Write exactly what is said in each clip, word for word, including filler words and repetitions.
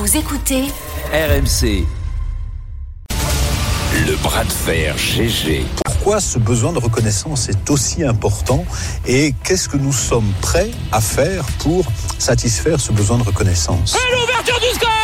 Vous écoutez R M C. Le bras de fer G G. Pourquoi ce besoin de reconnaissance est aussi important et qu'est-ce que nous sommes prêts à faire pour satisfaire ce besoin de reconnaissance? Et l'ouverture du score!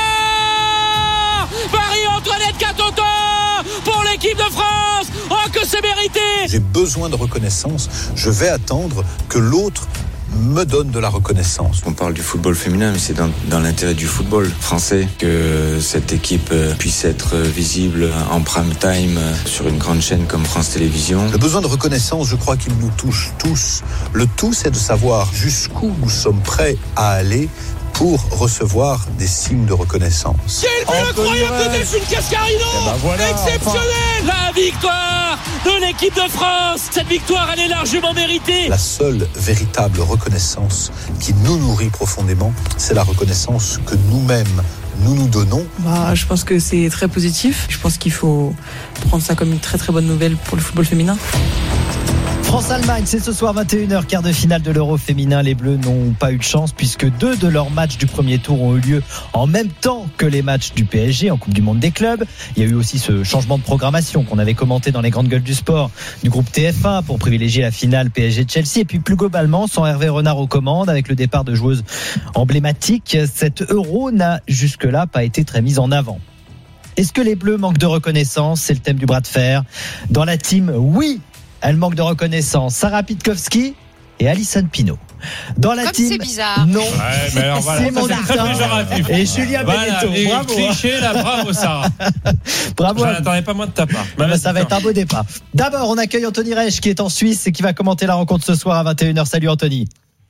Marie-Antoinette Catoton pour l'équipe de France. Oh, que c'est mérité! J'ai besoin de reconnaissance. Je vais attendre que l'autre me donne de la reconnaissance. On parle du football féminin, mais c'est dans, dans l'intérêt du football français que cette équipe puisse être visible en prime time sur une grande chaîne comme France Télévisions. Le besoin de reconnaissance, je crois qu'il nous touche tous. Le tout, c'est de savoir jusqu'où nous sommes prêts à aller pour recevoir des signes de reconnaissance. Quel but incroyable de Delphine Cascarino! Eh ben voilà, exceptionnel! Enfin. La victoire de l'équipe de France! Cette victoire, elle est largement méritée! La seule véritable reconnaissance qui nous nourrit profondément, c'est la reconnaissance que nous-mêmes nous nous donnons. Bah, je pense que c'est très positif. Je pense qu'il faut prendre ça comme une très très bonne nouvelle pour le football féminin. France-Allemagne, c'est ce soir vingt et une heures, quart de finale de l'Euro féminin. Les Bleus n'ont pas eu de chance puisque deux de leurs matchs du premier tour ont eu lieu en même temps que les matchs du P S G en Coupe du Monde des clubs. Il y a eu aussi ce changement de programmation qu'on avait commenté dans les grandes gueules du sport du groupe T F un pour privilégier la finale P S G-Chelsea. Et puis plus globalement, sans Hervé Renard aux commandes, avec le départ de joueuses emblématiques, cette Euro n'a jusque-là pas été très mise en avant. Est-ce que les Bleus manquent de reconnaissance? C'est le thème du bras de fer. Dans la team, oui, elle manque de reconnaissance. Sarah Pitkowski et Alison Pinault. Dans la Comme team, c'est bizarre. non. Ouais, mais alors voilà, Simon ça, c'est très péjoratif. et Julien voilà, Benetton. les Bravo. clichés là, bravo Sarah. Bravo. Je n'attendais pas moins de ta part. Bah, ça va être un beau départ. D'abord, on accueille Anthony Reich qui est en Suisse et qui va commenter la rencontre ce soir à vingt et une heures. Salut Anthony.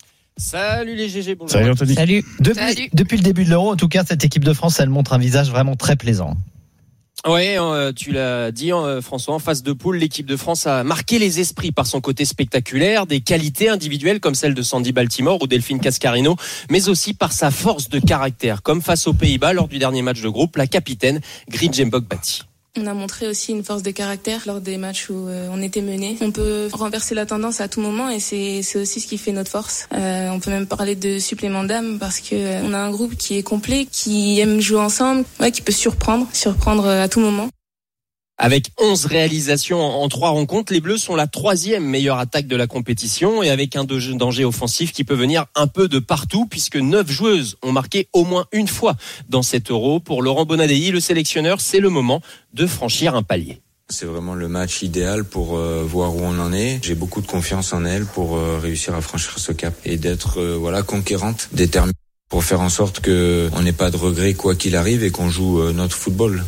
Salut les G G, bonjour. Salut Anthony. Salut. Depuis, Salut. depuis le début de l'Euro, en tout cas, cette équipe de France, elle montre un visage vraiment très plaisant. Oui, euh, tu l'as dit euh, François, en phase de poule, l'équipe de France a marqué les esprits par son côté spectaculaire, des qualités individuelles comme celle de Sandy Baltimore ou Delphine Cascarino, mais aussi par sa force de caractère, comme face aux Pays-Bas lors du dernier match de groupe, la capitaine Grijembok Batti. On a montré aussi une force de caractère lors des matchs où euh, on était mené. On peut renverser la tendance à tout moment et c'est, c'est aussi ce qui fait notre force. Euh, on peut même parler de supplément d'âme parce que euh, on a un groupe qui est complet, qui aime jouer ensemble, ouais, qui peut surprendre, surprendre à tout moment. Avec onze réalisations en trois rencontres, les Bleus sont la troisième meilleure attaque de la compétition et avec un danger offensif qui peut venir un peu de partout puisque neuf joueuses ont marqué au moins une fois dans cet Euro. Pour Laurent Bonadei, le sélectionneur, c'est le moment de franchir un palier. C'est vraiment le match idéal pour euh, voir où on en est. J'ai beaucoup de confiance en elle pour euh, réussir à franchir ce cap et d'être euh, voilà conquérante, déterminée pour faire en sorte que on n'ait pas de regrets quoi qu'il arrive et qu'on joue euh, notre football.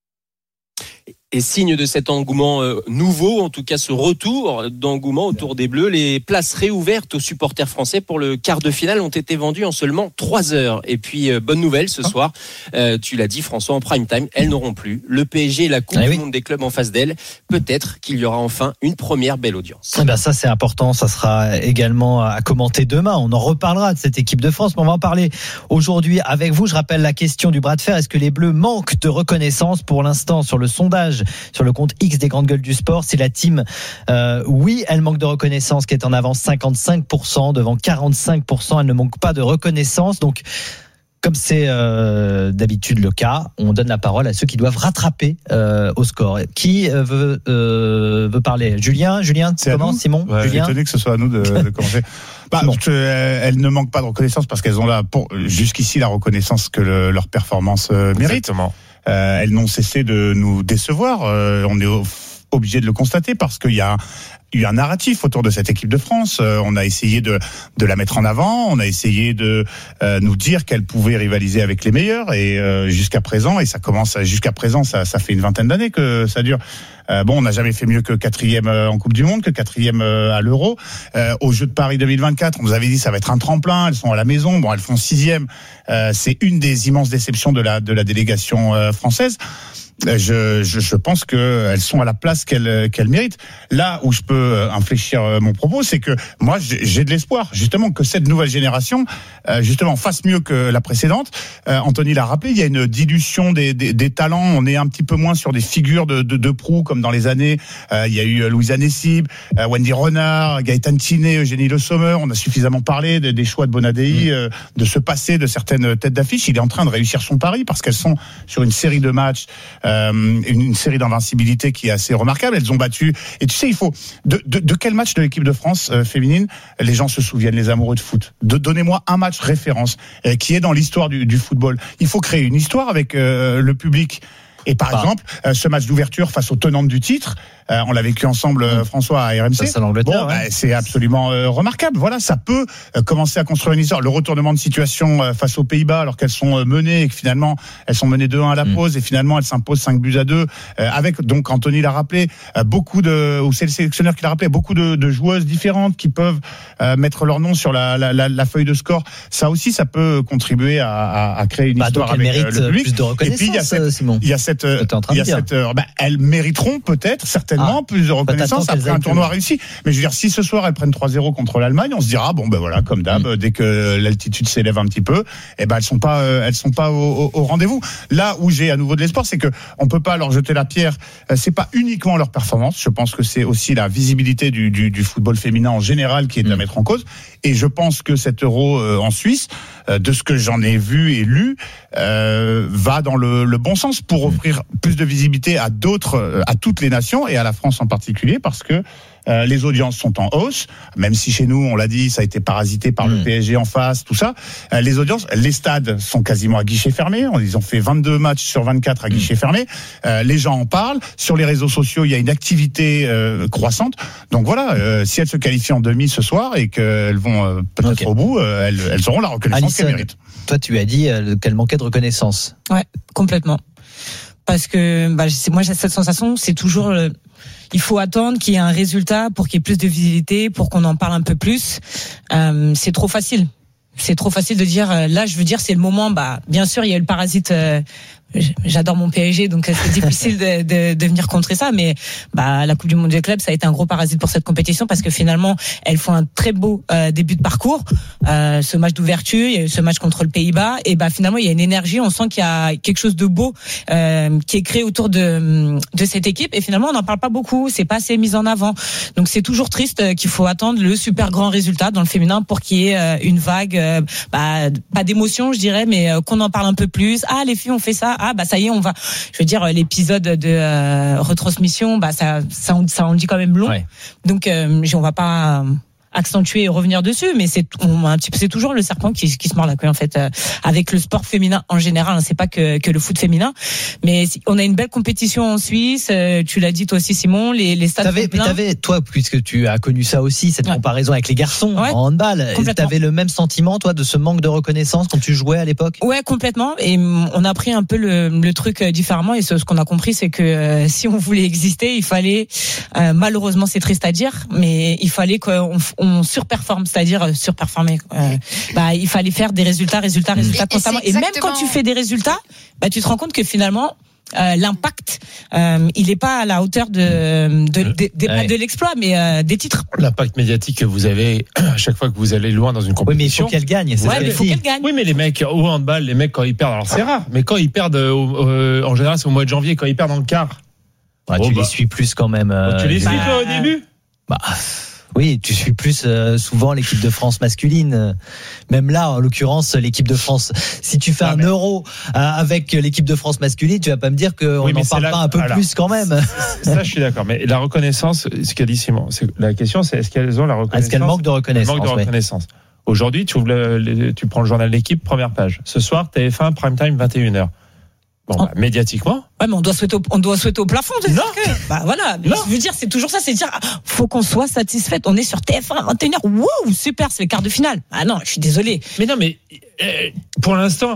Et signe de cet engouement euh, nouveau, en tout cas ce retour d'engouement autour des Bleus, les places réouvertes aux supporters français pour le quart de finale ont été vendues en seulement trois heures. Et puis, euh, bonne nouvelle ce soir, euh, tu l'as dit François, en prime time, elles n'auront plus le P S G et la Coupe ah, du oui. Monde des clubs en face d'elles. Peut-être qu'il y aura enfin une première belle audience. Eh ben ça c'est important, ça sera également à commenter demain. On en reparlera de cette équipe de France, mais on va en parler aujourd'hui avec vous. Je rappelle la question du bras de fer. Est-ce que les Bleus manquent de reconnaissance? Pour l'instant, sur le sondage, sur le compte X des grandes gueules du sport, c'est la team euh, oui, elle manque de reconnaissance qui est en avance cinquante-cinq pour cent devant quarante-cinq pour cent. Elle ne manque pas de reconnaissance. Donc, comme c'est euh, d'habitude le cas, on donne la parole à ceux qui doivent rattraper euh, au score. Qui euh, veut, euh, veut parler? Julien, Julien, c'est comment, Simon? Ouais, Julien. Étonné que ce soit à nous de, de commencer. Bah, je, elles ne manquent pas de reconnaissance parce qu'elles ont là pour jusqu'ici la reconnaissance que le, leur performance euh, mérite. Exactement. Euh, elles n'ont cessé de nous décevoir. Euh, on est au, obligé de le constater parce qu'il y a il y a un narratif autour de cette équipe de France. Euh, on a essayé de, de la mettre en avant. On a essayé de euh, nous dire qu'elle pouvait rivaliser avec les meilleurs. Et euh, jusqu'à présent, et ça commence à, jusqu'à présent, ça, ça fait une vingtaine d'années que ça dure. Euh, bon, on n'a jamais fait mieux que quatrième en Coupe du Monde, que quatrième à l'Euro. Euh, aux Jeux de Paris deux mille vingt-quatre, on nous avait dit ça va être un tremplin. Elles sont à la maison. Bon, elles font sixième. Euh, c'est une des immenses déceptions de la de la délégation euh, française. je, je, je pense qu'elles sont à la place qu'elles, qu'elles méritent. Là où je peux infléchir mon propos, c'est que moi, j'ai de l'espoir, justement, que cette nouvelle génération, justement, fasse mieux que la précédente. Anthony l'a rappelé, il y a une dilution des, des, des talents. On est un petit peu moins sur des figures de, de, de proue, comme dans les années. Il y a eu Louisa Nessib, Wendy Renard, Gaëtan Tinet, Eugénie Le Sommer. On a suffisamment parlé des, des choix de Bonadei, mmh. de se passer de certaines têtes d'affiche. Il est en train de réussir son pari parce qu'elles sont sur une série de matchs, euh, une, une série d'invincibilité qui est assez remarquable. Elles ont battu. Et tu sais, il faut de, de, de quel match de l'équipe de France euh, féminine les gens se souviennent, les amoureux de foot. De, donnez-moi un match référence euh, qui est dans l'histoire du, du football. Il faut créer une histoire avec euh, le public. Et par bah. exemple, euh, ce match d'ouverture face aux tenantes du titre, euh, on l'a vécu ensemble, euh, François, à R M C. Ça, c'est l'Angleterre. Bon, ouais. bah, c'est absolument euh, remarquable. Voilà, ça peut euh, commencer à construire une histoire. Le retournement de situation euh, face aux Pays-Bas, alors qu'elles sont euh, menées et que finalement elles sont menées deux un à la mm. pause et finalement elles s'imposent cinq buts à deux. Euh, avec donc Anthony l'a rappelé, euh, beaucoup de, ou c'est le sélectionneur qui l'a rappelé, beaucoup de, de joueuses différentes qui peuvent euh, mettre leur nom sur la, la, la, la feuille de score. Ça aussi, ça peut contribuer à, à, à créer une bah, histoire donc avec elle euh, le public. Plus de reconnaissance, et puis il y a cette, Simon. il y a cette, il y a cette, euh, bah, elles mériteront peut-être certainement ah, plus de reconnaissance après un tournoi réussi. Mais je veux dire, si ce soir elles prennent trois zéro contre l'Allemagne, on se dira bon ben voilà, comme d'hab, mmh. dès que l'altitude s'élève un petit peu, eh ben elles sont pas, euh, elles sont pas au, au, au rendez-vous. Là où j'ai à nouveau de l'espoir, c'est que on peut pas leur jeter la pierre. Euh, c'est pas uniquement leur performance. Je pense que c'est aussi la visibilité du, du, du football féminin en général qui est de la mmh. mettre en cause. Et je pense que cet Euro euh, en Suisse, euh, de ce que j'en ai vu et lu, euh, va dans le, le bon sens pour offrir plus de visibilité à d'autres, à toutes les nations et à la France en particulier, parce que Euh, les audiences sont en hausse, même si chez nous, on l'a dit, ça a été parasité par mmh. le P S G en face, tout ça. Euh, les audiences, les stades sont quasiment à guichet fermé. Ils ont fait vingt-deux matchs sur vingt-quatre à guichet mmh. fermé. Euh, les gens en parlent. Sur les réseaux sociaux, il y a une activité euh, croissante. Donc voilà, euh, si elles se qualifient en demi ce soir et qu'elles vont euh, peut-être okay. au bout, euh, elles, elles auront la reconnaissance Alison, qu'elles méritent. Toi, tu as dit euh, qu'elle manquait de reconnaissance. Ouais, complètement. Parce que bah, moi, j'ai cette sensation, c'est toujours... Euh, il faut attendre qu'il y ait un résultat pour qu'il y ait plus de visibilité, pour qu'on en parle un peu plus. Euh, c'est trop facile. C'est trop facile de dire, euh, là, je veux dire, c'est le moment. Bah, bien sûr, il y a eu le parasite. Euh, j'adore mon P S G, donc c'est difficile de, de, de venir contrer ça. Mais bah, la Coupe du Monde des clubs, ça a été un gros parasite pour cette compétition parce que finalement, elles font un très beau euh, début de parcours. Euh, ce match d'ouverture, il y a eu ce match contre le Pays-Bas, et bah finalement, il y a une énergie. On sent qu'il y a quelque chose de beau euh, qui est créé autour de de cette équipe. Et finalement, on n'en parle pas beaucoup. C'est pas assez mis en avant. Donc c'est toujours triste qu'il faut attendre le super grand résultat dans le féminin pour qu'il y ait une vague, euh, bah, pas d'émotion, je dirais, mais euh, qu'on en parle un peu plus. Ah, les filles ont fait ça. Ah bah ça y est, on va. Je veux dire, l'épisode de euh, retransmission, bah ça, ça, ça en dit quand même long. Ouais. Donc euh, on va pas accentuer et revenir dessus, mais c'est on, un petit peu, c'est toujours le serpent qui, qui se mord la queue en fait, euh, avec le sport féminin en général. Hein, c'est pas que, que le foot féminin, mais on a une belle compétition en Suisse. Euh, tu l'as dit toi aussi, Simon. Les, les stades. T'avais, t'avais, toi, puisque tu as connu ça aussi, cette ouais. comparaison avec les garçons ouais. en handball. T'avais le même sentiment, toi, de ce manque de reconnaissance quand tu jouais à l'époque? Ouais, complètement. Et on a pris un peu le, le truc différemment. Et ce, ce qu'on a compris, c'est que euh, si on voulait exister, il fallait, euh, malheureusement, c'est triste à dire, mais il fallait qu'on on surperforme, c'est-à-dire surperformer. Euh, bah, il fallait faire des résultats, résultats, résultats et, constamment. Et, et même quand tu fais des résultats, bah, tu te rends compte que finalement, euh, l'impact, euh, il n'est pas à la hauteur de de, de, de, de, ouais. de l'exploit, mais euh, des titres. L'impact médiatique que vous avez à chaque fois que vous allez loin dans une compétition. Oui, mais il faut qu'elle gagne. Ouais, mais il faut qu'elle gagne. Oui, mais les mecs au handball, les mecs quand ils perdent, alors c'est rare, mais quand ils perdent, euh, en général, c'est au mois de janvier, quand ils perdent en quart. Ouais, oh, tu bah. les suis plus quand même. Euh, tu les suis bah, toi au début. Bah. Oui, tu suis plus euh, souvent l'équipe de France masculine. Même là, en l'occurrence, l'équipe de France. Si tu fais ah, un mais... euro euh, avec l'équipe de France masculine, tu vas pas me dire qu'on oui, n'en parle la... pas un peu Alors, plus quand même. Ça, je suis d'accord. Mais la reconnaissance, ce qu'a dit Simon, c'est la question, c'est est-ce qu'elles ont la reconnaissance? Est-ce qu'elles manquent de reconnaissance? Manque de reconnaissance. Ouais. Aujourd'hui, tu, ouvres le, le, tu prends le journal d'équipe, première page. Ce soir, T F un, prime time, vingt et une heures. Bon, bah, médiatiquement. Ouais, mais on doit souhaiter au, on doit souhaiter au plafond, de non. Que, bah, voilà. Non. Je veux dire, c'est toujours ça, c'est dire, faut qu'on soit satisfait. On est sur T F un, vingt et une heures. Wouh, super, c'est le quart de finale. Ah non, je suis désolé. Mais non, mais, euh, pour l'instant,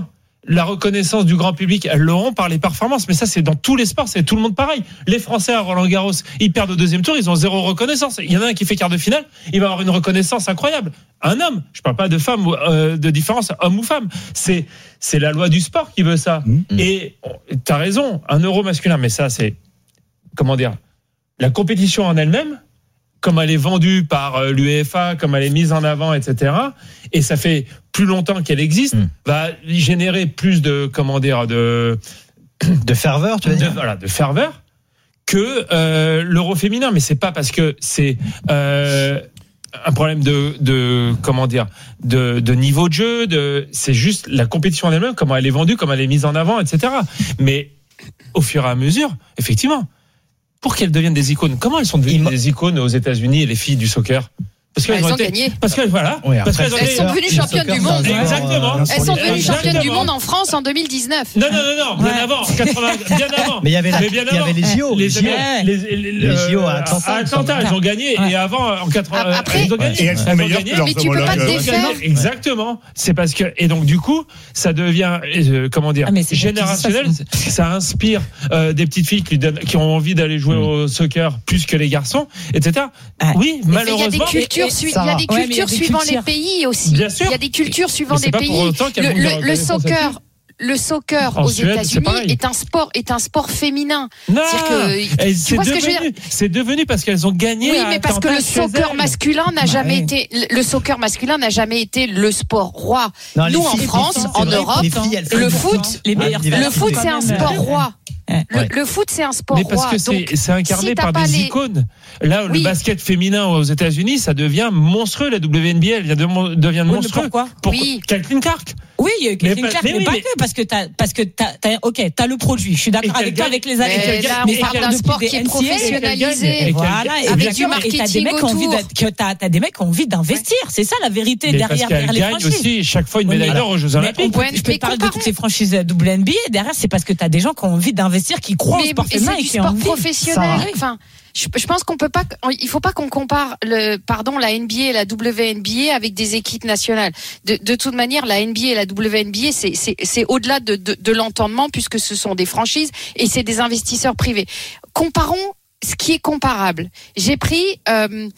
la reconnaissance du grand public, elles l'auront par les performances. Mais ça, c'est dans tous les sports, c'est tout le monde pareil. Les Français à Roland-Garros, ils perdent au deuxième tour, ils ont zéro reconnaissance. Il y en a un qui fait quart de finale, il va avoir une reconnaissance incroyable. Un homme, je parle pas de femme, euh, de différence homme ou femme. C'est c'est la loi du sport qui veut ça. Mmh. Et t'as raison, un euro masculin, mais ça, c'est comment dire, la compétition en elle-même. Comme elle est vendue par l'UEFA, comme elle est mise en avant, et cetera. Et ça fait plus longtemps qu'elle existe, mmh. va générer plus de, comment dire, de de ferveur, tu veux de, dire voilà, de ferveur que euh, l'euro féminin. Mais c'est pas parce que c'est euh, un problème de, de comment dire, de, de niveau de jeu. De, c'est juste la compétition en elle-même, comment elle est vendue, comment elle est mise en avant, et cetera. Mais au fur et à mesure, effectivement. Pour qu'elles deviennent des icônes. Comment elles sont devenues m- des icônes aux États-Unis, les filles du soccer? Parce qu'elles ont été, gagné. Parce que voilà. Oui, parce elles, elles sont devenues championnes du monde. Exactement. Elles sont devenues championnes du monde en France en deux mille dix-neuf. Non, non, non, non. Bien ouais. avant. quatre-vingts, bien avant. Mais il y avait, la, il y avait les J O. Les, les, J O. les, les, les, les J O à Atlanta. À Atlanta, elles ont gagné. Ouais. Et avant, en quatre-vingts, après, elles ont gagné. Et elles sont meilleures que leurs mais tu peux pas te défaire. Exactement. C'est parce que, et donc, du coup, ça devient, euh, comment dire, ah, générationnel. Ça inspire euh, des petites filles qui, donnent, qui ont envie d'aller jouer au soccer plus que les garçons, et cetera. Oui, malheureusement. Il y a des cultures, il y a des cultures suivant les pays aussi. Bien sûr. Il y a des cultures suivant des pays. Le, le, le soccer, le soccer en aux Suède, États-Unis est, est un sport, est un sport féminin. Non, que, c'est, devenu, que je veux dire c'est devenu parce qu'elles ont gagné. Oui, mais parce que le soccer masculin n'a bah jamais ouais. été, le soccer masculin n'a jamais été le sport roi. Non, Nous en France, en Europe, le foot, le foot c'est un sport roi. Le, ouais. le foot, c'est un sport mais parce roi. que c'est, donc, c'est incarné si par des les... icônes. Là, oui. le basket féminin aux États-Unis, ça devient monstrueux. La W N B L devient oui, monstrueux. Pourquoi Pour oui. Caitlin Clark. Oui, Caitlin Clark, mais, mais, mais pas mais... que parce que t'as, parce que t'as, t'as, ok, t'as le produit. Je suis d'accord avec toi, avec les années. Mais là, on parle d'un sport qui est professionnalisé. Voilà, avec du marketing autour. T'as des mecs qui ont envie d'investir. C'est ça la vérité derrière les franchises. aussi chaque fois une médaille d'or aux Jeux Olympiques. Je peux te parler de toutes ces franchises W N B A. Derrière, c'est parce que t'as des gens qui ont envie d'investir, qui croient au sport féminin et qui ont envie. Professionnel. Enfin, je, je pense qu'on peut pas, il faut pas qu'on compare le, pardon, la N B A et la W N B A avec des équipes nationales. De, de toute manière, la N B A et la W N B A, c'est, c'est, c'est au-delà de, de, de l'entendement puisque ce sont des franchises et c'est des investisseurs privés. Comparons ce qui est comparable. J'ai pris, euh,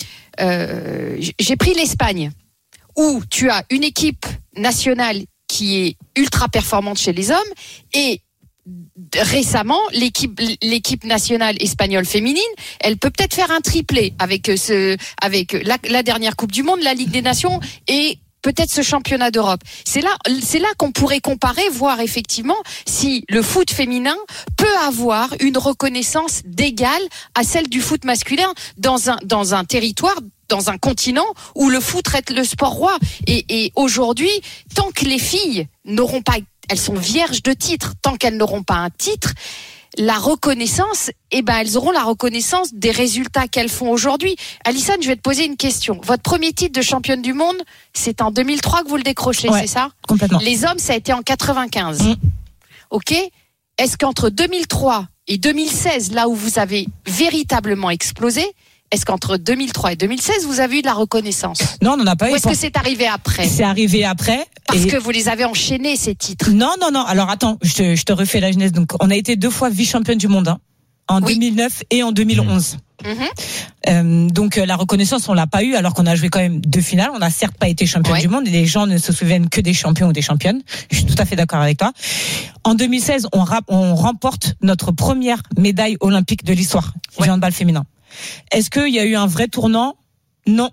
euh, j'ai pris l'Espagne où tu as une équipe nationale qui est ultra performante chez les hommes et récemment, l'équipe, l'équipe nationale espagnole féminine, elle peut peut-être faire un triplé avec ce, avec la, la dernière Coupe du Monde, la Ligue des Nations et peut-être ce championnat d'Europe. C'est là, c'est là qu'on pourrait comparer, voir effectivement si le foot féminin peut avoir une reconnaissance d'égale à celle du foot masculin dans un, dans un territoire, dans un continent où le foot reste le sport roi. Et, et aujourd'hui, tant que les filles n'auront pas, elles sont vierges de titre, tant qu'elles n'auront pas un titre, la reconnaissance, eh ben, elles auront la reconnaissance des résultats qu'elles font aujourd'hui. Alison, je vais te poser une question. Votre premier titre de championne du monde, c'est en deux mille trois que vous le décrochez, ouais, c'est ça? Complètement. Les hommes, ça a été en quatre-vingt-quinze. Mmh. Ok? Est-ce qu'entre deux mille trois et deux mille seize, là où vous avez véritablement explosé, est-ce qu'entre deux mille trois et deux mille seize, vous avez eu de la reconnaissance? Non, on n'en a pas eu. Ou est-ce que c'est arrivé après? C'est arrivé après. Parce et... que vous les avez enchaînés, ces titres. Non, non, non. Alors attends, je te, je te refais la genèse. Donc, on a été deux fois vice-championne du monde, hein, en oui. deux mille neuf et en deux mille onze. Mmh. Euh, donc la reconnaissance, on l'a pas eu, alors qu'on a joué quand même deux finales. On n'a certes pas été championne ouais. du monde, et les gens ne se souviennent que des champions ou des championnes. Je suis tout à fait d'accord avec toi. En deux mille seize, on, rap- on remporte notre première médaille olympique de l'histoire ouais. du handball féminin. Est-ce qu'il y a eu un vrai tournant? Non.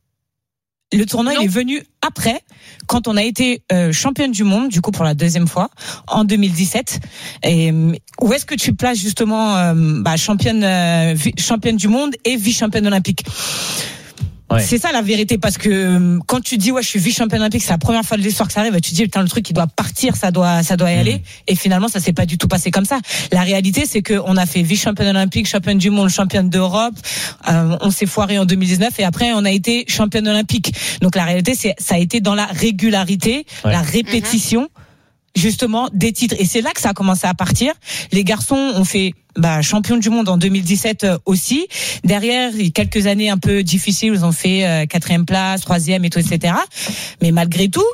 Le tournant, non. il est venu après, quand on a été euh, championne du monde, du coup pour la deuxième fois, en deux mille dix-sept. Et où est-ce que tu places justement euh, bah, championne, euh, championne du monde et vice-championne olympique? Ouais. C'est ça la vérité, parce que quand tu dis ouais je suis vice-championne olympique, c'est la première fois de l'histoire que ça arrive, tu te dis putain le truc il doit partir, ça doit ça doit y aller, mmh. et finalement ça s'est pas du tout passé comme ça. La réalité c'est que on a fait vice-championne olympique, championne du monde, championne d'Europe, euh, on s'est foiré en deux mille dix-neuf et après on a été championne olympique. Donc la réalité c'est ça a été dans la régularité, ouais. la répétition. Mmh. Justement des titres, et c'est là que ça a commencé à partir. Les garçons ont fait bah, champion du monde en deux mille dix-sept aussi. Derrière, quelques années un peu difficiles, ils ont fait euh, quatrième place, troisième et tout, et cetera. Mais malgré tout,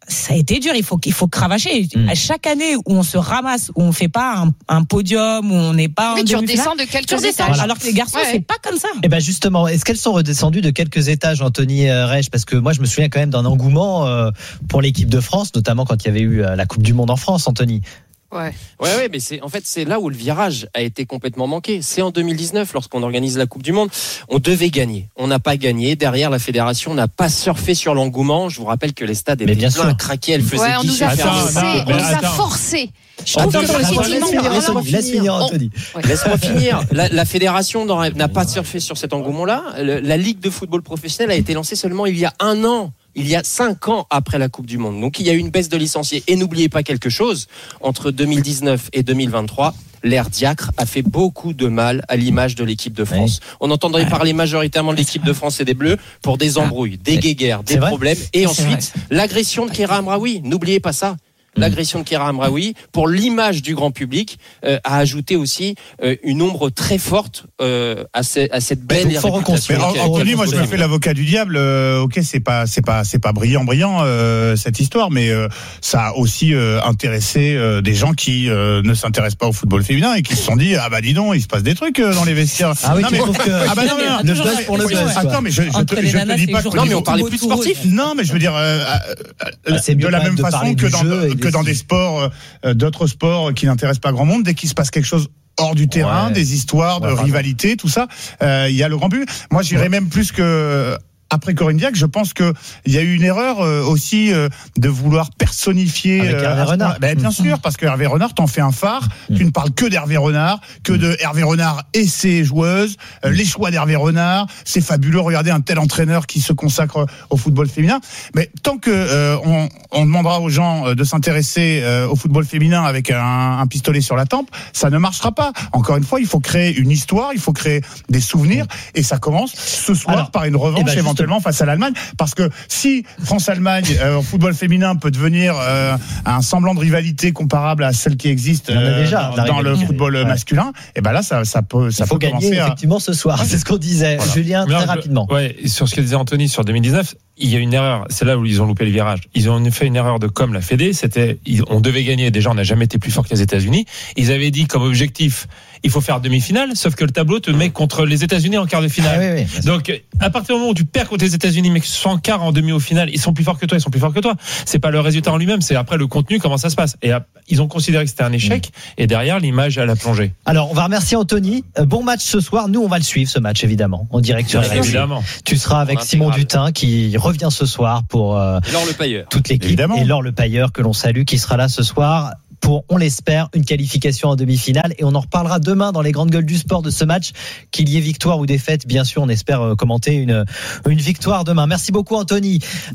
ça a été dur. Il faut qu'il faut cravacher. Mm. À chaque année où on se ramasse, où on fait pas un, un podium, où on n'est pas Oui, en tu demi-finale, redescends de quelques tu redescends. étages. Alors que les garçons, Ouais. c'est pas comme ça. Et ben justement, est-ce qu'elles sont redescendues de quelques étages, Anthony Reich? Parce que moi, je me souviens quand même d'un engouement euh, pour l'équipe de France, notamment quand il y avait eu euh, la Coupe du Monde en France, Anthony. Ouais. Ouais, ouais, mais c'est en fait c'est là où le virage a été complètement manqué. C'est en deux mille dix-neuf, lorsqu'on organise la Coupe du Monde, on devait gagner. On n'a pas gagné. Derrière, la fédération n'a pas surfé sur l'engouement. Je vous rappelle que les stades étaient bien pleins, sûr. craquaient. Elle faisait Ouais, on nous a Attends, forcé. attends, On nous a attends. forcé. Je Attends, trouve que attends, laisse effectivement, finir, voilà. Anthony. Laisse finir, On- Anthony. Laisse-moi finir. La, la fédération n'a n'a pas surfé sur cet engouement-là. Le- La Ligue de football professionnel a été lancée seulement il y a un an. Il y a cinq ans après la Coupe du Monde. Donc il y a eu une baisse de licenciés. Et n'oubliez pas quelque chose, entre deux mille dix-neuf et deux mille vingt-trois, l'ère Diacre a fait beaucoup de mal à l'image de l'équipe de France. Oui. On entendrait parler majoritairement de l'équipe de France et des Bleus pour des embrouilles, des guéguerres, des problèmes. Et ensuite, l'agression de Kéra Amraoui. N'oubliez pas ça. L'agression de Kéra Amraoui, pour l'image du grand public, euh, a ajouté aussi euh, une ombre très forte euh, à, ce, à cette belle faut réputation. Mais Anthony, moi je me fais l'avocat du diable. Euh, ok, c'est pas, c'est pas, c'est pas brillant, brillant euh, cette histoire, mais euh, ça a aussi euh, intéressé euh, des gens qui euh, ne s'intéressent pas au football féminin et qui se sont dit ah bah dis donc, il se passe des trucs euh, dans les vestiaires. Ah oui, non, tu mais, trouves que ah bah non, non, le buzz pour le buzz. Attends, mais je, je, te, je te dis pas que non, mais on parlait plus sportif. Non, mais je veux dire euh, euh, ah, c'est de la même de façon que dans, que des... dans des sports, euh, d'autres sports qui n'intéressent pas grand monde, dès qu'il se passe quelque chose hors du terrain, ouais. des histoires de ouais, rivalité, tout ça, il euh, y a le grand but. Moi, j'irais ouais. même plus que après Corinne Diacre, je pense que il y a eu une erreur euh, aussi euh, de vouloir personnifier avec Hervé euh, Renard. Ben, bien mmh. sûr, parce que Hervé Renard t'en fait un phare. Mmh. Tu ne parles que d'Hervé Renard, que mmh. de Hervé Renard et ses joueuses, euh, les choix d'Hervé Renard. C'est fabuleux. Regardez un tel entraîneur qui se consacre au football féminin. Mais tant que euh, on, on demandera aux gens de s'intéresser euh, au football féminin avec un, un pistolet sur la tempe, ça ne marchera pas. Encore une fois, il faut créer une histoire, il faut créer des souvenirs, mmh. et ça commence ce soir Alors, par une revanche eh ben, éventuellement face à l'Allemagne, parce que si France-Allemagne euh, en football féminin peut devenir euh, un semblant de rivalité comparable à celle qui existe euh, déjà, dans, dans le football ouais. masculin, et ben là ça, ça peut ça Il faut peut gagner commencer à... effectivement ce soir. C'est ce qu'on disait, voilà. Julien, très je, rapidement. Ouais, sur ce que disait Anthony sur deux mille dix-neuf, il y a une erreur. C'est là où ils ont loupé le virage. Ils ont fait une erreur de com, la Fédé. C'était, ils, on devait gagner. Déjà, on n'a jamais été plus fort que les États-Unis. Ils avaient dit comme objectif, il faut faire demi-finale. Sauf que le tableau te met contre les États-Unis en quart de finale. Ah, oui, oui, donc, à partir du moment où tu perds contre les États-Unis, mais que ce soit en quart, en demi, au final, ils sont plus forts que toi. Ils sont plus forts que toi. C'est pas le résultat en lui-même. C'est après le contenu, comment ça se passe. Et ils ont considéré que c'était un échec. Mmh. Et derrière, l'image, elle a plongé. Alors, on va remercier Anthony. Bon match ce soir. Nous, on va le suivre ce match, évidemment, en direct sur R M C. Évidemment. Tu seras avec Simon Dutin qui revient ce soir pour euh, Laure Le Pailleur. toute l'équipe. Évidemment. Et Laure Le Pailleur que l'on salue, qui sera là ce soir pour, on l'espère, une qualification en demi-finale. Et on en reparlera demain dans les grandes gueules du sport de ce match. Qu'il y ait victoire ou défaite, bien sûr, on espère commenter une, une victoire demain. Merci beaucoup, Anthony.